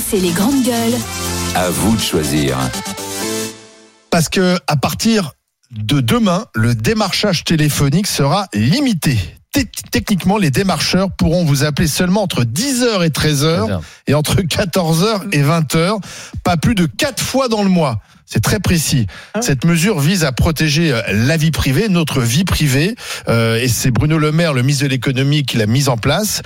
RMC les grandes gueules. À vous de choisir. Parce que à partir de demain, le démarchage téléphonique sera limité. Techniquement, les démarcheurs pourront vous appeler seulement entre 10h et 13h et entre 14h et 20h, pas plus de 4 fois dans le mois. C'est très précis. Cette mesure vise à protéger la vie privée, notre vie privée. Et c'est Bruno Le Maire, le ministre de l'économie, qui l'a mise en place.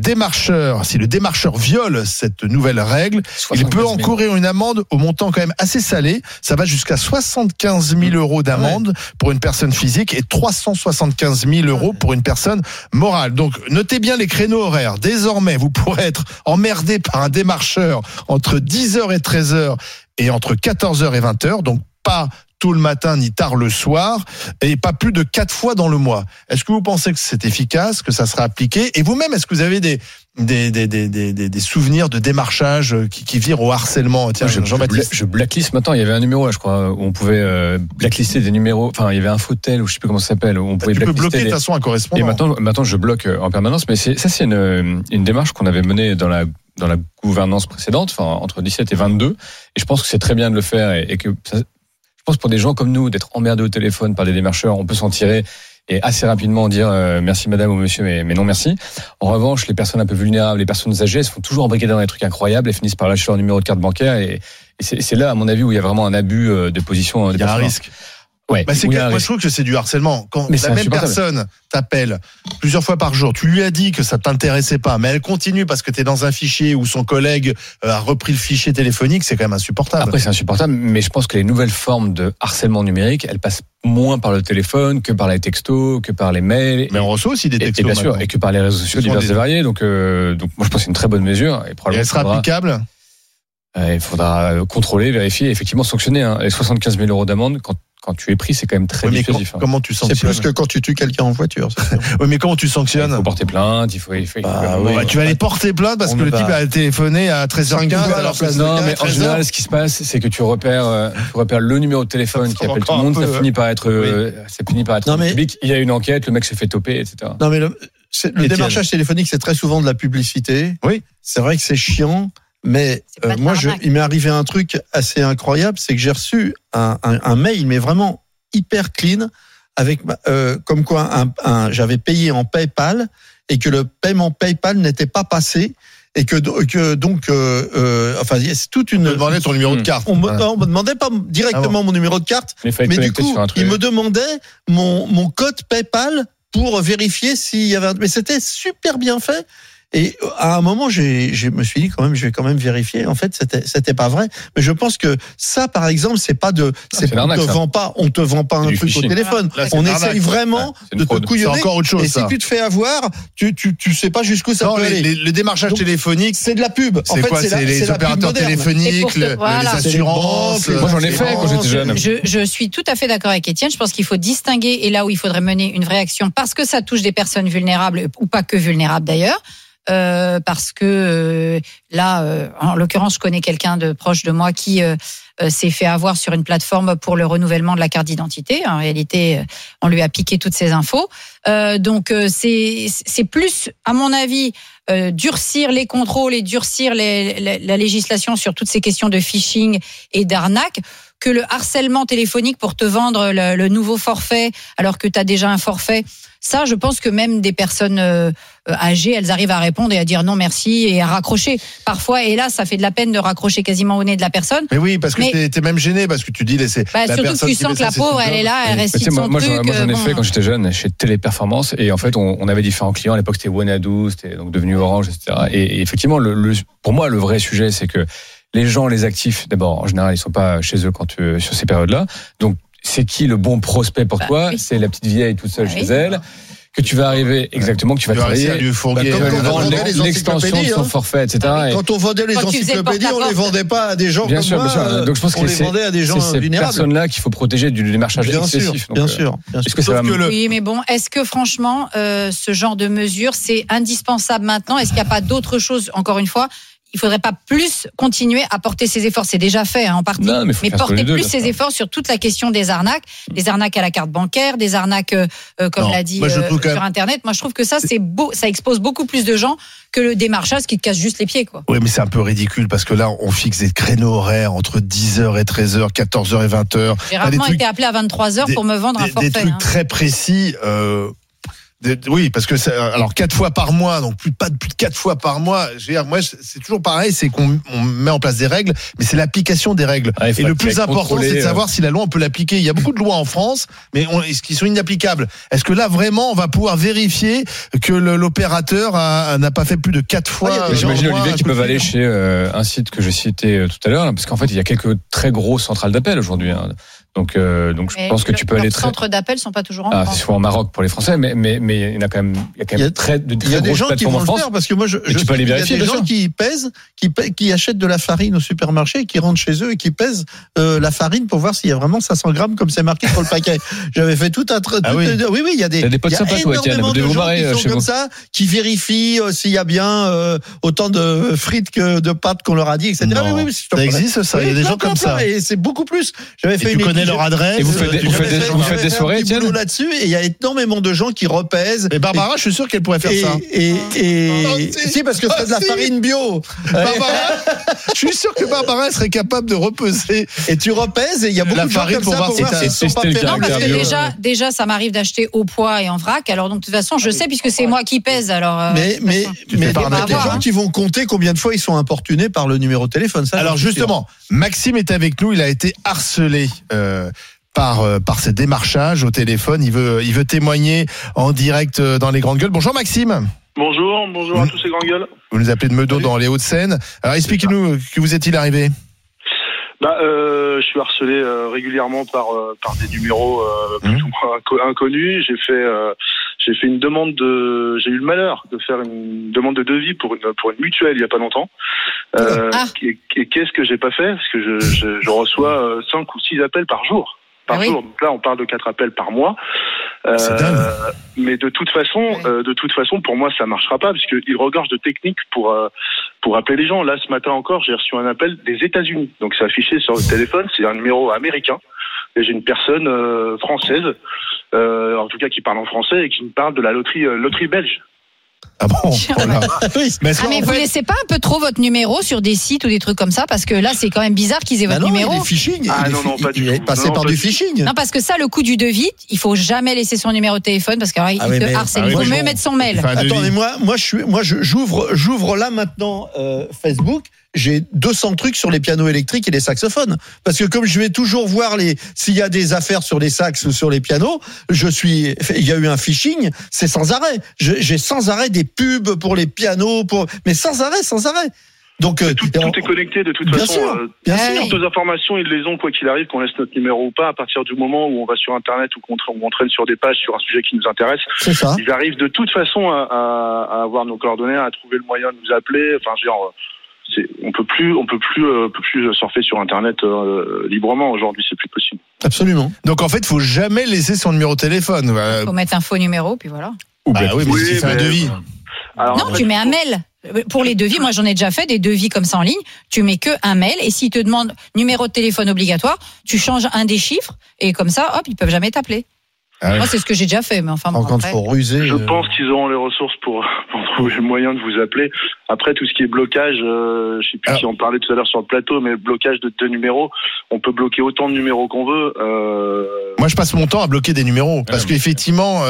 Si le démarcheur viole cette nouvelle règle, il peut encourir une amende au montant quand même assez salé. Ça va jusqu'à 75 000 euros d'amende pour une personne physique et 375 000 euros pour une personne morale. Donc, notez bien les créneaux horaires. Désormais, vous pourrez être emmerdé par un démarcheur entre 10h et 13h et entre 14h et 20h, donc pas tôt le matin ni tard le soir, et pas plus de 4 fois dans le mois. Est-ce que vous pensez que c'est efficace, que ça sera appliqué ? Et vous-même, est-ce que vous avez des souvenirs de démarchage qui virent au harcèlement ? Tiens, Jean-Baptiste. Je blacklist maintenant. Il y avait un numéro là, je crois, où on pouvait blacklister des numéros. Enfin, il y avait un Infotel, ou je sais plus comment ça s'appelle, où on pouvait tu peux bloquer de toute façon un correspondant. Et maintenant, je bloque en permanence. Mais c'est une démarche qu'on avait menée dans la gouvernance précédente, enfin entre 17 et 22. Et je pense que c'est très bien de le faire et que je pense pour des gens comme nous, d'être emmerdés au téléphone par des démarcheurs, on peut s'en tirer et assez rapidement dire merci madame ou monsieur, mais non merci. En revanche, les personnes un peu vulnérables, les personnes âgées, elles se font toujours embrigader dans des trucs incroyables et finissent par lâcher leur numéro de carte bancaire. Et c'est là, à mon avis, où il y a vraiment un abus de position. Il y a un risque. Ouais, moi je trouve que c'est du harcèlement. Quand la même personne t'appelle plusieurs fois par jour, tu lui as dit que ça t'intéressait pas, mais elle continue parce que t'es dans un fichier où son collègue a repris le fichier téléphonique, c'est quand même insupportable. Après c'est insupportable, mais je pense que les nouvelles formes de harcèlement numérique, elles passent moins par le téléphone que par les textos, que par les mails. Mais on reçoit aussi des textos. Et bien sûr, et que par les réseaux sociaux divers et variés. Donc moi je pense que c'est une très bonne mesure. Et elle sera applicable. Il faudra contrôler, vérifier, et effectivement sanctionner. Les 75 000 euros d'amende quand tu es pris, c'est quand même très dissuasif. Comment tu sanctionnes ? C'est plus que quand tu tues quelqu'un en voiture. Oui, mais comment tu sanctionnes ? Il faut porter plainte, il faut tu vas aller porter plainte parce que le type a téléphoné à 13h15 à leur place. Non, mais en général, ce qui se passe, c'est que tu repères le numéro de téléphone qui appelle tout le monde, ça finit par être public. Il y a une enquête, le mec se fait toper, etc. Non, mais le démarchage téléphonique, c'est très souvent de la publicité. Oui. C'est vrai que c'est chiant. Mais moi, il m'est arrivé un truc assez incroyable, c'est que j'ai reçu un mail, mais vraiment hyper clean, avec comme quoi j'avais payé en PayPal et que le paiement PayPal n'était pas passé et que donc c'est toute une. On me demandait ton numéro de carte. On me demandait pas directement mon numéro de carte, mais du coup, il me demandait mon code PayPal pour vérifier s'il y avait. Mais c'était super bien fait. Et à un moment, je me suis dit quand même, je vais quand même vérifier. En fait, c'était pas vrai. Mais je pense que ça, par exemple, on te vend pas un truc au téléphone. On essaye vraiment de te couillonner. C'est encore autre chose. Et si tu te fais avoir, tu sais pas jusqu'où ça peut aller. Le démarchage téléphonique, c'est de la pub. En fait, c'est les opérateurs téléphoniques, les assurances. Moi, j'en ai fait quand j'étais jeune. Je suis tout à fait d'accord avec Étienne. Je pense qu'il faut distinguer, et là où il faudrait mener une vraie action, parce que ça touche des personnes vulnérables, ou pas que vulnérables d'ailleurs. Parce que en l'occurrence, je connais quelqu'un de proche de moi qui s'est fait avoir sur une plateforme pour le renouvellement de la carte d'identité. En réalité, on lui a piqué toutes ses infos. Donc, c'est plus, à mon avis, durcir les contrôles et durcir la législation sur toutes ces questions de phishing et d'arnaque que le harcèlement téléphonique pour te vendre le nouveau forfait alors que tu as déjà un forfait. Ça, je pense que même des personnes âgées, elles arrivent à répondre et à dire non merci et à raccrocher. Parfois, et là, ça fait de la peine de raccrocher quasiment au nez de la personne. Mais oui, parce que t'es même gêné, parce que tu dis la surtout personne que tu sens que la pauvre, elle est là, elle récite son moi, truc. Moi, j'en ai fait quand j'étais jeune chez Téléperformance, et en fait, on avait différents clients. À l'époque, c'était Wanadoo, c'était donc devenu Orange, etc. Et effectivement, pour moi, le vrai sujet, c'est que les gens, les actifs, d'abord, en général, ils sont pas chez eux sur ces périodes-là. Donc, c'est qui le bon prospect pour toi ? Oui. C'est la petite vieille toute seule chez elle. Que tu vas arriver, exactement, que tu vas travailler. L'extension de son forfait, etc. Quand on vendait les encyclopédies, on les vendait pas à des gens comme moi. Bien sûr. Donc je pense que les vendait à des gens vulnérables. C'est ces personnes-là qu'il faut protéger du démarchage excessif. Bien sûr. Est-ce que ça va Oui, mais bon, est-ce que franchement, ce genre de mesure, c'est indispensable maintenant ? Est-ce qu'il n'y a pas d'autre chose, encore une fois ? il faudrait pas plus continuer à porter ses efforts. C'est déjà fait en partie. Non, mais porter plus ses efforts sur toute la question des arnaques à la carte bancaire, des arnaques, comme l'a dit, sur Internet. Moi, je trouve que ça, c'est beau. Ça expose beaucoup plus de gens que le démarchage qui te casse juste les pieds, quoi. Oui, mais c'est un peu ridicule parce que là, on fixe des créneaux horaires entre 10h et 13h, 14h et 20h. J'ai rarement été appelé à 23h pour me vendre un forfait. Des trucs très précis. Oui, parce que alors 4 fois par mois, donc pas plus de 4 fois par mois. Moi, c'est toujours pareil, c'est qu'on met en place des règles, mais c'est l'application des règles. Et le plus important, c'est de savoir si la loi on peut l'appliquer. Il y a beaucoup de lois en France, mais qui sont inapplicables. Est-ce que là vraiment on va pouvoir vérifier que l'opérateur n'a pas fait plus de 4 fois? J'imagine, Olivier, qu'ils peuvent aller chez un site que j'ai cité tout à l'heure, parce qu'en fait il y a quelques très grosses centrales d'appel aujourd'hui. Donc je pense que tu peux aller Les centres d'appel sont pas toujours en France. C'est souvent au Maroc pour les Français, mais il y a quand même très grosses plateformes en France. Faire parce que moi, tu peux aller vérifier. Il y a des gens qui pèsent, qui achètent de la farine au supermarché, et qui rentrent chez eux et qui pèsent la farine pour voir s'il y a vraiment 500 grammes comme c'est marqué sur le paquet. J'avais fait tout un truc. Oui, il y a des potes sympas, énormément de gens qui sont comme ça, qui vérifient s'il y a bien autant de frites que de pâtes qu'on leur a dit, etc. Oui, ça existe, ça. Il y a des gens comme ça. Et c'est beaucoup plus. J'avais fait une leur adresse. Et vous faites des soirées, tiens, là-dessus, et il y a énormément de gens qui repèsent. Et Barbara, je suis sûr qu'elle pourrait faire ça. Si, parce que c'est de la farine bio. Barbara, je suis sûr que Barbara serait capable de repeser. Et tu repèses, et il y a beaucoup de gens comme ça pour voir s'ils sont pas non, parce que déjà, ça m'arrive d'acheter au poids et en vrac. Alors donc, de toute façon, je sais puisque c'est moi qui pèse. Alors. Mais il y a des gens qui vont compter combien de fois ils sont importunés par le numéro de téléphone. Alors justement, Maxime est avec nous. Il a été harcelé. Par ces démarchages au téléphone. Il veut témoigner en direct dans les Grandes Gueules. Bonjour Maxime. Bonjour à tous ces Grandes Gueules. Vous nous appelez de Meudon dans les Hauts-de-Seine. Alors expliquez-nous, que vous est-il arrivé? Je suis harcelé régulièrement par des numéros plus ou moins inconnus. J'ai fait une demande j'ai eu le malheur de faire une demande de devis pour une mutuelle il y a pas longtemps. Et qu'est-ce que j'ai pas fait? Parce que je reçois 5 ou 6 appels par jour. Jour. Donc là, on parle de 4 appels par mois. Mais de toute façon, pour moi, ça marchera pas, parce qu'ils regorgent de techniques pour appeler les gens. Là, ce matin encore, j'ai reçu un appel des États-Unis. Donc, c'est affiché sur le téléphone. C'est un numéro américain. Et j'ai une personne française, en tout cas qui parle en français et qui me parle de la loterie belge. Ah bon, voilà. Mais vous laissez pas un peu trop votre numéro sur des sites ou des trucs comme ça, parce que là c'est quand même bizarre qu'ils aient votre numéro. Il est phishing. Non, pas du tout. Il est passé par du phishing. Non, parce que ça, le coup du devis, il faut jamais laisser son numéro de téléphone, parce qu'il te harcèle. Il faut mieux mettre son mail. Attendez, moi j'ouvre là maintenant Facebook. J'ai 200 trucs sur les pianos électriques et les saxophones. Parce que comme je vais toujours voir s'il y a des affaires sur les sax ou sur les pianos, il y a eu un phishing, c'est sans arrêt. J'ai sans arrêt des pubs pour les pianos, mais sans arrêt. Donc, tout est connecté de toute façon. Bien sûr. Toutes nos informations, ils les ont quoi qu'il arrive, qu'on laisse notre numéro ou pas, à partir du moment où on va sur Internet ou qu'on traîne sur des pages sur un sujet qui nous intéresse. C'est ça. Ils arrivent de toute façon à avoir nos coordonnées, à trouver le moyen de nous appeler. Enfin, on peut plus surfer sur Internet librement aujourd'hui, c'est plus possible. Absolument. Donc en fait, il faut jamais laisser son numéro de téléphone. Il faut mettre un faux numéro, puis voilà. Oui, mais si tu fais un devis. Alors, non, tu mets un mail. Pour les devis, moi j'en ai déjà fait des devis comme ça en ligne. Tu mets que un mail, et s'ils te demandent numéro de téléphone obligatoire, tu changes un des chiffres, et comme ça, hop, ils peuvent jamais t'appeler. Moi, c'est ce que j'ai déjà fait, mais enfin. Quand faut ruser. Je pense qu'ils auront les ressources pour trouver le moyen de vous appeler. Après, tout ce qui est blocage, je sais plus si on parlait tout à l'heure sur le plateau, mais blocage de 2 numéros, on peut bloquer autant de numéros qu'on veut. Moi, je passe mon temps à bloquer des numéros, parce qu'effectivement.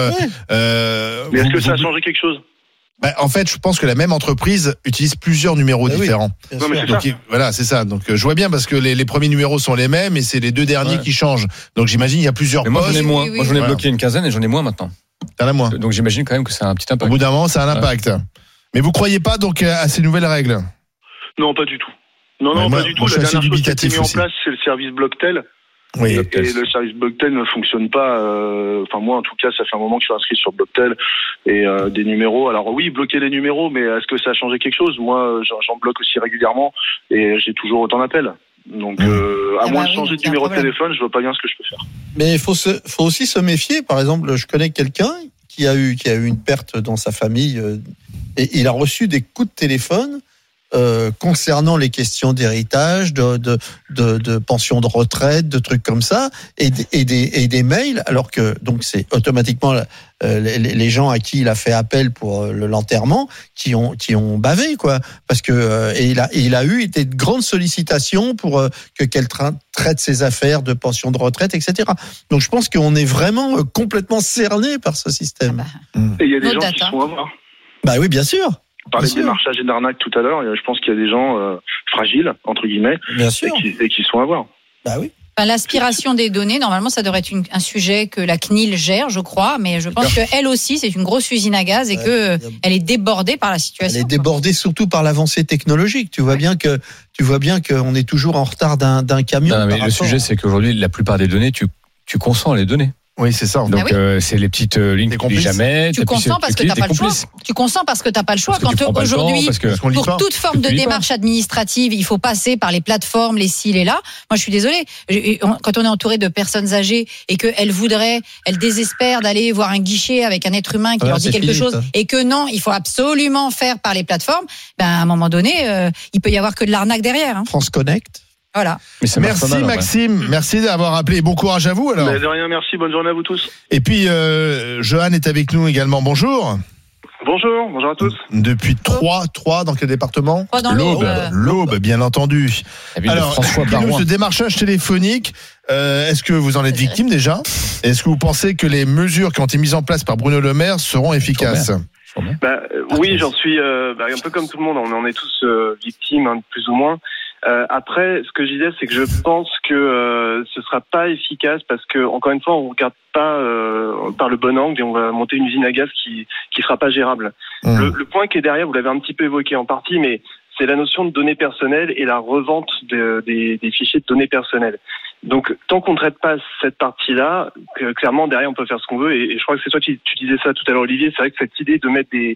Mais est-ce que ça a changé quelque chose? En fait, je pense que la même entreprise utilise plusieurs numéros différents. Non, mais donc, voilà, c'est ça. Donc, je vois bien, parce que les premiers numéros sont les mêmes et c'est les 2 derniers qui changent. Donc, j'imagine il y a plusieurs postes. Moi, j'en ai moins. Moi, j'en ai bloqué une quinzaine et j'en ai moins maintenant. T'en as moins. Donc, j'imagine quand même que c'est un petit impact. Au bout d'un moment, ça a un impact. Mais vous croyez pas donc à ces nouvelles règles? Non, pas du tout. Non, pas du tout. La dernière chose qui a été mise en place, c'est le service Blocktel. Oui. Et le service Blocktel ne fonctionne pas. Enfin, moi, en tout cas, ça fait un moment que je suis inscrit sur Blocktel et des numéros. Alors oui, bloquer les numéros, mais est-ce que ça a changé quelque chose? Moi, j'en bloque aussi régulièrement et j'ai toujours autant d'appels. Donc, à moins de changer de numéro de téléphone, je vois pas bien ce que je peux faire. Mais il faut aussi se méfier. Par exemple, je connais quelqu'un qui a eu une perte dans sa famille et il a reçu des coups de téléphone. concernant les questions d'héritage, de pension de retraite, de trucs comme ça, et des mails, alors que donc c'est automatiquement les gens à qui il a fait appel pour l'enterrement qui ont bavé, quoi, parce que il a eu de grandes sollicitations pour qu'elle traite ses affaires de pension de retraite, etc. Donc je pense qu'on est vraiment complètement cerné par ce système. Et il y a des gens qui se font avoir. Bah oui, bien sûr. On parlait de démarchage et d'arnaque tout à l'heure. Je pense qu'il y a des gens fragiles, entre guillemets, bien sûr, et qui se font avoir. Bah oui. Enfin, l'aspiration des données, normalement, ça devrait être un sujet que la CNIL gère, je crois, mais je pense qu'elle aussi, c'est une grosse usine à gaz et qu'elle est débordée par la situation. Elle est débordée surtout par l'avancée technologique. Tu vois bien qu'on est toujours en retard d'un camion. Non, mais le sujet, c'est qu'aujourd'hui, la plupart des données, tu consens les données. Oui, c'est ça. Donc, c'est les petites lignes que tu lis jamais. Tu consens parce que t'as pas le choix. Tu consens parce que t'as pas le choix. Quand aujourd'hui, pour toute forme de démarche administrative, il faut passer par les plateformes, les ci, les là. Moi, je suis désolée. Quand on est entouré de personnes âgées et qu'elles désespèrent d'aller voir un guichet avec un être humain qui leur dit quelque chose et que non, il faut absolument faire par les plateformes, à un moment donné, il peut y avoir que de l'arnaque derrière. France Connect. Voilà. Merci Maxime, merci d'avoir appelé. Bon courage à vous alors. De rien, merci, bonne journée à vous tous. Et puis Johan est avec nous également. Bonjour. Bonjour à tous. Depuis 3 dans quel département? Dans l'Aube, bien entendu. Alors, ce démarchage téléphonique, est-ce que vous en êtes victime déjà? Est-ce que vous pensez que les mesures qui ont été mises en place par Bruno Le Maire seront efficaces? Oui, j'en suis un peu comme tout le monde, on en est tous victimes, plus ou moins. Après, ce que je disais, c'est que je pense que ce sera pas efficace parce que, encore une fois, on regarde pas par le bon angle et on va monter une usine à gaz qui sera pas gérable. Le point qui est derrière, vous l'avez un petit peu évoqué en partie, mais c'est la notion de données personnelles et la revente des fichiers de données personnelles. Donc, tant qu'on ne traite pas cette partie-là, clairement, derrière, on peut faire ce qu'on veut. Et je crois que c'est toi qui tu disais ça tout à l'heure, Olivier. C'est vrai que cette idée de mettre des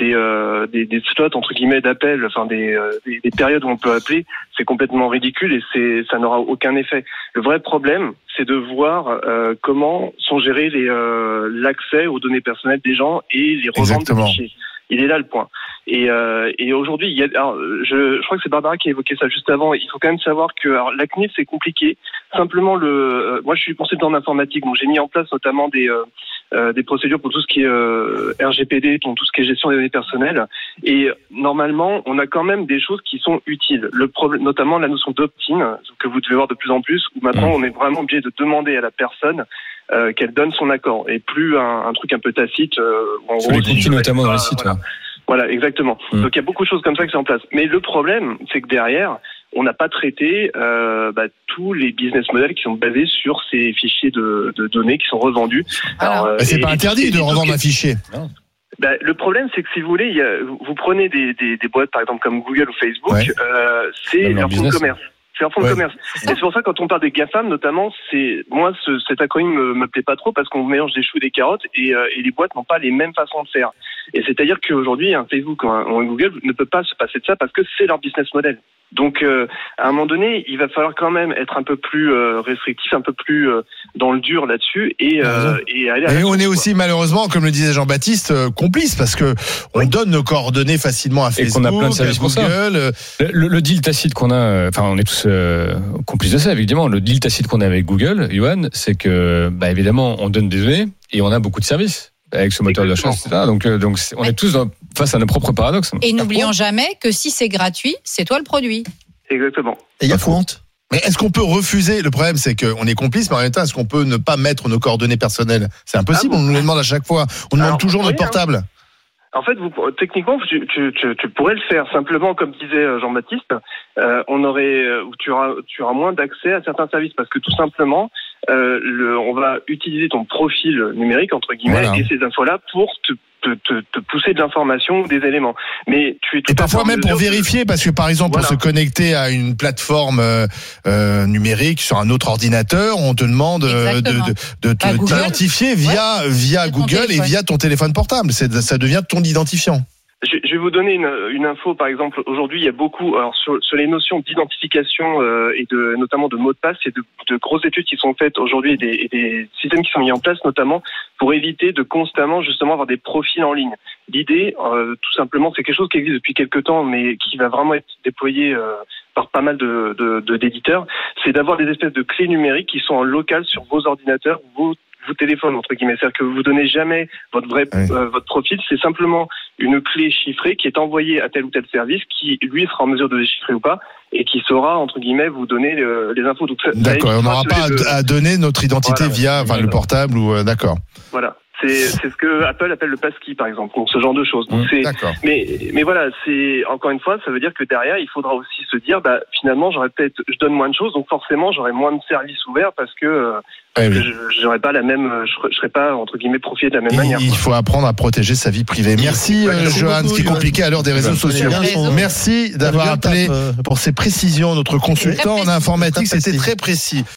slots, entre guillemets, d'appel, enfin, des périodes où on peut appeler, c'est complètement ridicule et ça n'aura aucun effet. Le vrai problème, c'est de voir comment sont gérés l'accès aux données personnelles des gens et les reventes de fichiers. Il est là le point. Et aujourd'hui, je crois que c'est Barbara qui a évoqué ça juste avant. Il faut quand même savoir que la CNIL, c'est compliqué. Simplement, moi, je suis consultant en informatique, donc j'ai mis en place notamment des procédures pour tout ce qui est RGPD, pour tout ce qui est gestion des données personnelles. Et normalement, on a quand même des choses qui sont utiles. Le problème, notamment la notion d'opt-in, que vous devez voir de plus en plus, où maintenant on est vraiment obligé de demander à la personne qu'elle donne son accord, et plus un truc un peu tacite. Sur les cookies notamment dans les sites. Voilà, exactement. Donc il y a beaucoup de choses comme ça qui sont en place. Mais le problème, c'est que derrière, on n'a pas traité tous les business models qui sont basés sur ces fichiers de données qui sont revendus. C'est pas interdit de revendre un fichier. Non. Le problème, c'est que si vous voulez, vous prenez des boîtes, par exemple, comme Google ou Facebook, c'est leur fonds de commerce. C'est un fonds de commerce. Et c'est pour ça, quand on parle des GAFAM, notamment, cet acronyme me plaît pas trop parce qu'on mélange des choux et des carottes et les boîtes n'ont pas les mêmes façons de faire. Et c'est-à-dire qu'aujourd'hui, un Facebook ou un Google ne peut pas se passer de ça parce que c'est leur business model. Donc, à un moment donné, il va falloir quand même être un peu plus restrictif, un peu plus dans le dur là-dessus et aller. Et on est aussi malheureusement, comme le disait Jean-Baptiste, complice parce que on donne nos coordonnées facilement à Facebook, et qu'on a plein de services pour Google. Le deal tacite qu'on a, on est tous complices de ça évidemment. Le deal tacite qu'on a avec Google, Johan, c'est que évidemment, on donne des données et on a beaucoup de services. Avec ce moteur de recherche, etc. Donc on est tous face à nos propres paradoxes. Et n'oublions jamais que si c'est gratuit, c'est toi le produit. Exactement. Et il y a honte. Mais est-ce qu'on peut refuser? Le problème, c'est qu'on est complice, mais en même temps, est-ce qu'on peut ne pas mettre nos coordonnées personnelles? C'est impossible, on nous les demande à chaque fois. On demande toujours notre portable. En fait, techniquement, tu pourrais le faire simplement, comme disait Jean-Baptiste. Tu auras moins d'accès à certains services parce que tout simplement, on va utiliser ton profil numérique entre guillemets et ces infos-là pour te pousser de l'information ou des éléments. Mais tu es tout et parfois même pour vérifier, parce que par exemple pour se connecter à une plateforme numérique sur un autre ordinateur, on te demande de t'identifier via Google et via ton téléphone portable. Ça devient ton identifiant. Je vais vous donner une info, par exemple. Aujourd'hui, il y a beaucoup, alors sur les notions d'identification et notamment de mots de passe, et de grosses études qui sont faites aujourd'hui et des systèmes qui sont mis en place, notamment pour éviter de constamment justement avoir des profils en ligne. L'idée, tout simplement, c'est quelque chose qui existe depuis quelques temps, mais qui va vraiment être déployé par pas mal d'éditeurs, c'est d'avoir des espèces de clés numériques qui sont en local sur vos ordinateurs, vos téléphones, entre guillemets. C'est-à-dire que vous donnez jamais votre profil, c'est simplement une clé chiffrée qui est envoyée à tel ou tel service qui, lui, sera en mesure de déchiffrer ou pas et qui saura, entre guillemets, vous donner les infos. Donc, d'accord, on n'aura pas à donner notre identité via le portable ou d'accord. Voilà. C'est ce que Apple appelle le passkey, par exemple, donc ce genre de choses. Donc mais voilà, c'est encore une fois, ça veut dire que derrière, il faudra aussi se dire, finalement, je donne moins de choses, donc forcément, j'aurai moins de services ouverts parce que j'aurais pas je serais pas entre guillemets profilé de la même manière. Il faut apprendre à protéger sa vie privée. Merci, Johan, ce qui est compliqué à l'heure des réseaux sociaux. Merci d'avoir appelé pour ces précisions. Notre consultant en informatique, c'était très précis.